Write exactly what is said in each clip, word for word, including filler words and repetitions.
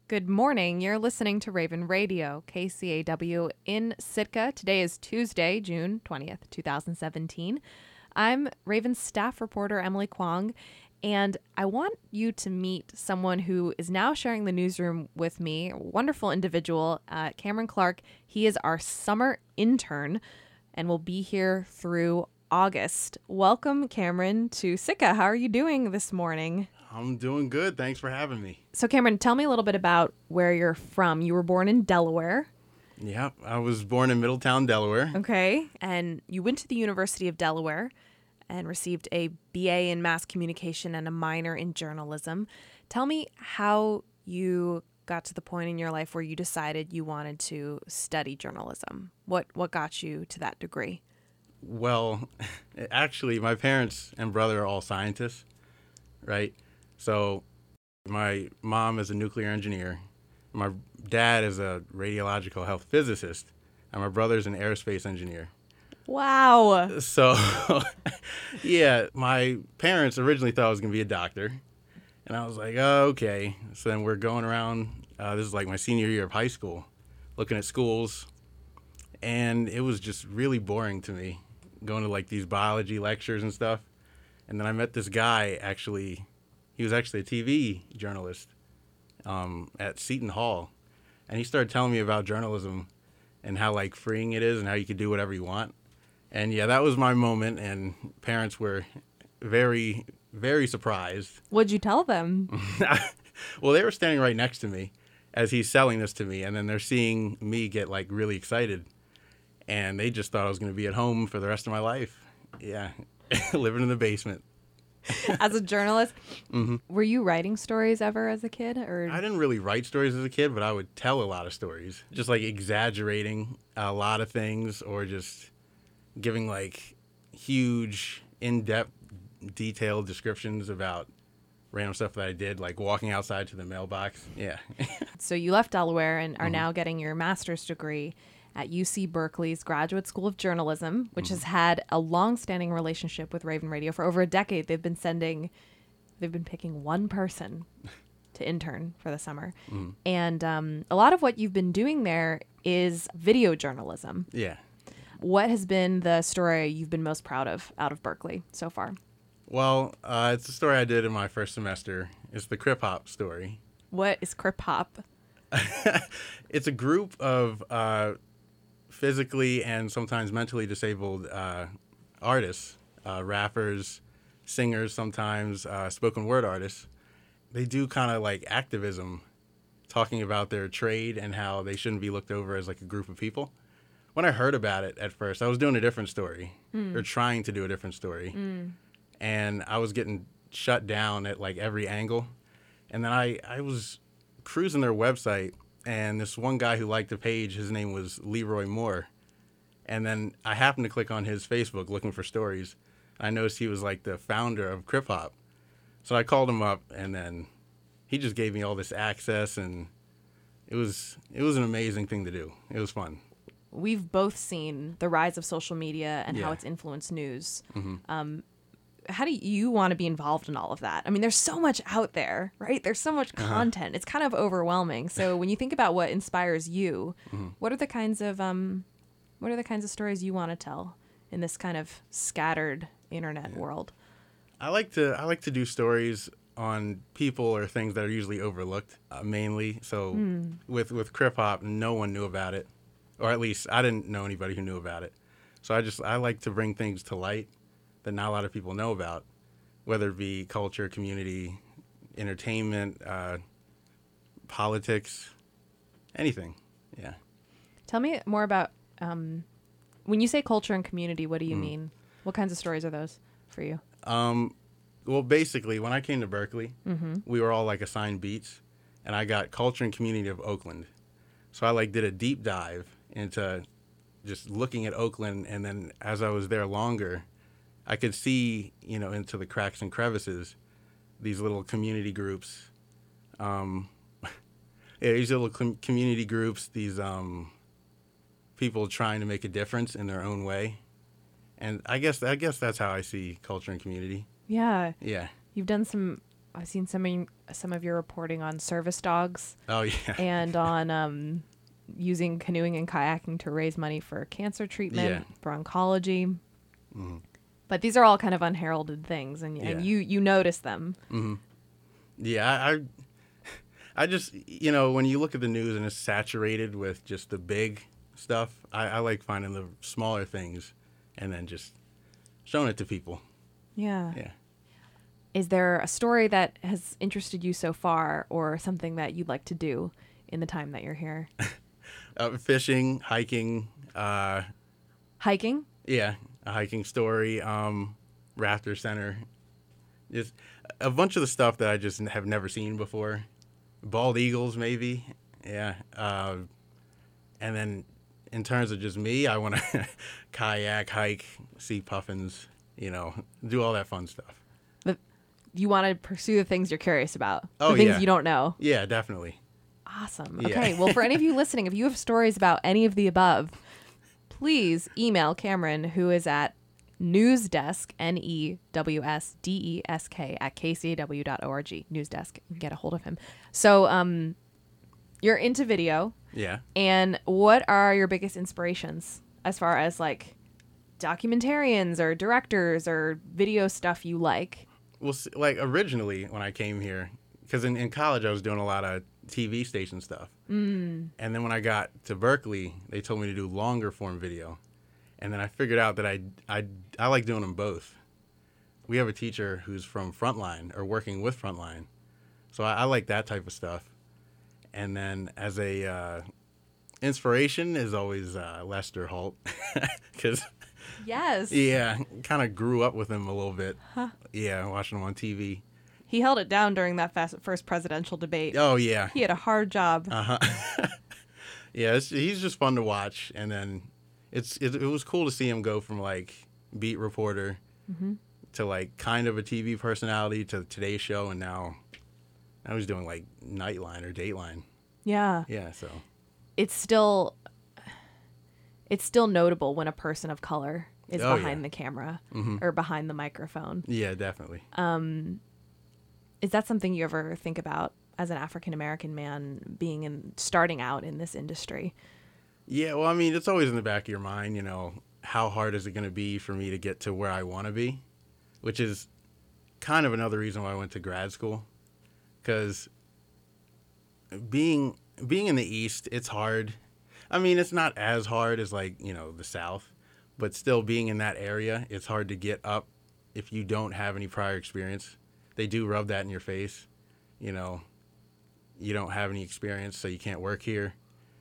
Good morning. You're listening to Raven Radio, K C A W in Sitka. Today is Tuesday, June twentieth, twenty seventeen. I'm Raven staff reporter Emily Kwong, and I want you to meet someone who is now sharing the newsroom with me, a wonderful individual, uh, Cameron Clark. He is our summer intern and will be here through August. Welcome, Cameron, to Sitka. How are you doing this morning? I'm doing good. Thanks for having me. So, Cameron, tell me a little bit about where you're from. You were born in Delaware. Yeah, I was born in Middletown, Delaware. Okay. And you went to the University of Delaware and received a B A in mass communication and a minor in journalism. Tell me how you got to the point in your life where you decided you wanted to study journalism. What what got you to that degree? Well, actually, my parents and brother are all scientists, right? So my mom is a nuclear engineer. My dad is a radiological health physicist. And my brother's an aerospace engineer. Wow. So, yeah, my parents originally thought I was going to be a doctor. And I was like, oh, okay. So then we're going around. Uh, this is like my senior year of high school, looking at schools. And it was just really boring to me, going to like these biology lectures and stuff. And then I met this guy, actually. He was actually a T V journalist um, at Seton Hall. And he started telling me about journalism and how, like, freeing it is and how you can do whatever you want. And, yeah, that was my moment. And parents were very, very surprised. What'd you tell them? Well, they were standing right next to me as he's selling this to me. And then they're seeing me get, like, really excited. And they just thought I was going to be at home for the rest of my life. Yeah, living in the basement. As a journalist, mm-hmm. Were you writing stories ever as a kid? Or I didn't really write stories as a kid, but I would tell a lot of stories, just like exaggerating a lot of things or just giving like huge, in-depth, detailed descriptions about random stuff that I did, like walking outside to the mailbox. Yeah. So you left Delaware and are mm-hmm. now getting your master's degree at U C Berkeley's Graduate School of Journalism, which mm-hmm. has had a long-standing relationship with Raven Radio for over a decade. They've been sending, they've been picking one person to intern for the summer. Mm-hmm. And um, a lot of what you've been doing there is video journalism. Yeah. What has been the story you've been most proud of out of Berkeley so far? Well, uh, it's a story I did in my first semester. It's the Crip Hop story. What is Crip Hop? It's a group of uh, physically and sometimes mentally disabled uh, artists, uh, rappers, singers, sometimes uh, spoken word artists. They do kind of like activism, talking about their trade and how they shouldn't be looked over as like a group of people. When I heard about it at first, I was doing a different story mm. or trying to do a different story. Mm. And I was getting shut down at like every angle. And then I, I was cruising their website, and this one guy who liked the page, his name was Leroy Moore. And then I happened to click on his Facebook looking for stories. I noticed he was like the founder of Crip Hop. So I called him up, and then he just gave me all this access, and it was it was an amazing thing to do. It was fun. We've both seen the rise of social media and yeah. how it's influenced news. Mm-hmm. Um, how do you want to be involved in all of that? I mean, there's so much out there, right? There's so much uh-huh. content. It's kind of overwhelming. So when you think about what inspires you, mm-hmm. what are the kinds of um, what are the kinds of stories you want to tell in this kind of scattered internet yeah. world? I like to I like to do stories on people or things that are usually overlooked, uh, mainly. So mm. with with Crip Hop, no one knew about it, or at least I didn't know anybody who knew about it. So I just I like to bring things to light that not a lot of people know about, whether it be culture, community, entertainment, uh, politics, anything. Yeah. Tell me more about, um, when you say culture and community, what do you mm. mean? What kinds of stories are those for you? Um, well, basically, when I came to Berkeley, mm-hmm. we were all like assigned beats, and I got culture and community of Oakland. So I like did a deep dive into just looking at Oakland, and then as I was there longer, I could see, you know, into the cracks and crevices, these little community groups. Um, yeah, these little com- community groups, these um, people trying to make a difference in their own way. And I guess I guess that's how I see culture and community. Yeah. Yeah. You've done some I've seen some of, some of your reporting on service dogs. Oh, yeah. And on um, using canoeing and kayaking to raise money for cancer treatment, Yeah. for oncology. Mm-hmm. But these are all kind of unheralded things, and, and Yeah. you, you notice them. Mm-hmm. Yeah, I, I I just, you know, when you look at the news and it's saturated with just the big stuff, I, I like finding the smaller things and then just showing it to people. Yeah. Yeah. Is there a story that has interested you so far, or something that you'd like to do in the time that you're here? Uh, fishing, hiking, uh, Hiking? yeah, a hiking story, um, Raptor Center, just a bunch of the stuff that I just have never seen before. Bald eagles, maybe, yeah. Uh, and then in terms of just me, I want to kayak, hike, see puffins, you know, do all that fun stuff. The, you want to pursue the things you're curious about, Oh, the things yeah. you don't know. Yeah, definitely. Awesome. Yeah. Okay. Well, for any of you listening, if you have stories about any of the above, please email Cameron, who is at newsdesk, N E W S D E S K, at k c a w dot org. Newsdesk. You can get a hold of him. So um, you're into video. Yeah. And what are your biggest inspirations as far as like documentarians or directors or video stuff you like? Well, s- like originally when I came here, because in, in college I was doing a lot of T V station stuff. Mm. And then when I got to Berkeley, they told me to do longer form video. And then I figured out that I, I, I like doing them both. We have a teacher who's from Frontline or working with Frontline. So I, I like that type of stuff. And then as a uh, inspiration is always uh, Lester Holt. Because, Yes. yeah, kind of grew up with him a little bit. Huh. Yeah, watching him on T V. He held it down during that fast, first presidential debate. Oh, yeah. He had a hard job. Uh-huh. Yeah, it's, he's just fun to watch. And then it's it, it was cool to see him go from, like, beat reporter mm-hmm. to, like, kind of a T V personality to Today's Show. And now, now he's doing, like, Nightline or Dateline. Yeah. Yeah, so. It's still, it's still notable when a person of color is Oh, behind yeah. the camera Mm-hmm. or behind the microphone. Yeah, definitely. Um, is that something you ever think about as an African American man being in starting out in this industry? Yeah, well, I mean, it's always in the back of your mind, you know, how hard is it going to be for me to get to where I want to be, which is kind of another reason why I went to grad school, because being being in the East, it's hard. I mean, it's not as hard as, like, you know, the South, but still being in that area, it's hard to get up if you don't have any prior experience. They do rub that in your face, you know, you don't have any experience, so you can't work here.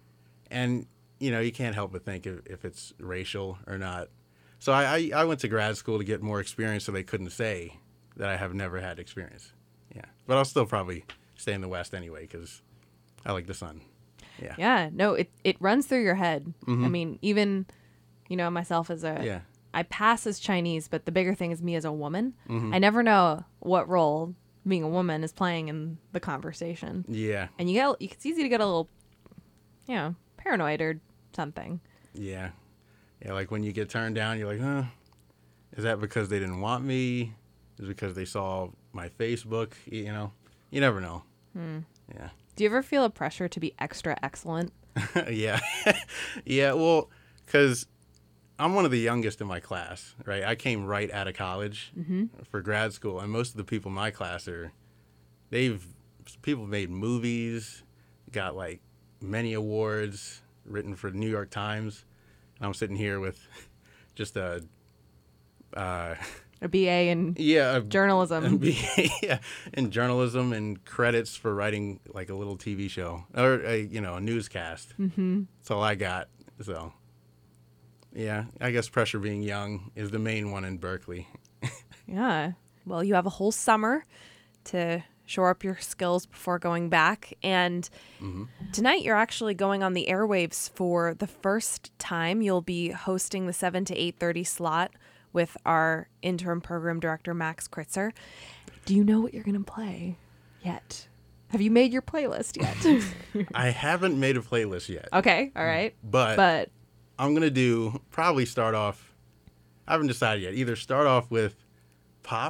And, you know, you can't help but think if, if it's racial or not. So I, I, I went to grad school to get more experience so they couldn't say that I have never had experience. Yeah. But I'll still probably stay in the West anyway because I like the sun. Yeah. Yeah, no, it, it runs through your head. Mhm. I mean, even, you know, myself as a, Yeah. I pass as Chinese, but the bigger thing is me as a woman. Mhm. I never know what role being a woman is playing in the conversation. Yeah. And you get, it's easy to get a little, you know, paranoid or something. Yeah. Yeah, like when you get turned down, you're like, huh, is that because they didn't want me? Is it because they saw my Facebook? You know, you never know. Hmm. Yeah. Do you ever feel a pressure to be extra excellent? Yeah. Yeah, well, because I'm one of the youngest in my class, right? I came right out of college Mm-hmm. for grad school, and most of the people in my class are, they've, people made movies, got like many awards, written for the New York Times, and I'm sitting here with just a, uh, A B A in yeah, a, journalism. yeah, in journalism and credits for writing like a little T V show or a, you know, a newscast. Mm-hmm. That's all I got. So, yeah, I guess pressure being young is the main one in Berkeley. Yeah. Well, you have a whole summer to shore up your skills before going back. And Mm-hmm. tonight you're actually going on the airwaves for the first time. You'll be hosting the seven to eight thirty slot with our interim program director, Max Kritzer. Do you know what you're going to play yet? Have you made your playlist yet? I haven't made a playlist yet, Okay. All right. but, But I'm going to do probably start off, I haven't decided yet, either start off with pop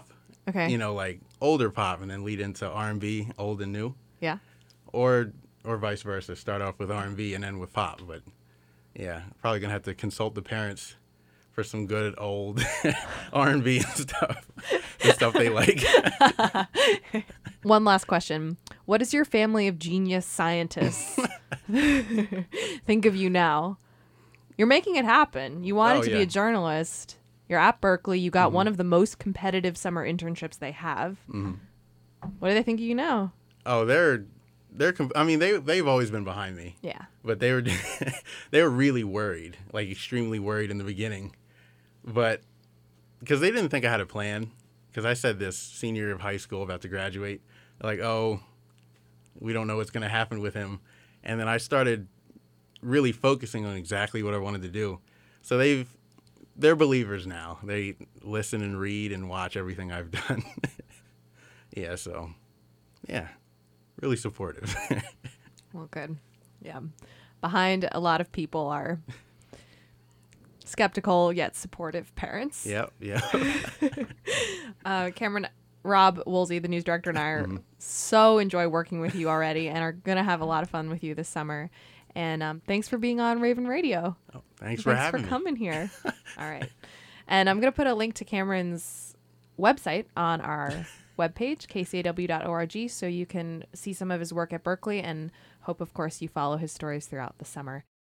Okay. You know, like older pop and then lead into R and B, old and new, Yeah. or or vice versa. Start off with R and B and then with pop. But yeah, probably gonna have to consult the parents for some good old R and B and stuff, the stuff they like. One last question. What does your family of genius scientists think of you now? You're making it happen. You wanted Oh, to be yeah. a journalist. You're at Berkeley. You got Mhm. one of the most competitive summer internships they have. hmm What do they think of you now? Oh, they're they're. com- I mean, they they've always been behind me, Yeah. but they were they were really worried, like extremely worried in the beginning, but because they didn't think I had a plan. Because I said this senior year of high school, about to graduate, like, oh, we don't know what's going to happen with him, and then I started really focusing on exactly what I wanted to do. So they've they're believers now. They listen and read and watch everything I've done. Yeah, so yeah, really supportive. Well, good. Yeah. Behind a lot of people are skeptical yet supportive parents. Yep, yep. Uh, Cameron, Rob Woolsey, the news director, and I are Mhm. so enjoy working with you already and are going to have a lot of fun with you this summer. And um, thanks for being on Raven Radio. Oh, thanks for Thanks having for me. coming here. All right. And I'm going to put a link to Cameron's website on our webpage, k c a w dot org, so you can see some of his work at Berkeley and hope, of course, you follow his stories throughout the summer.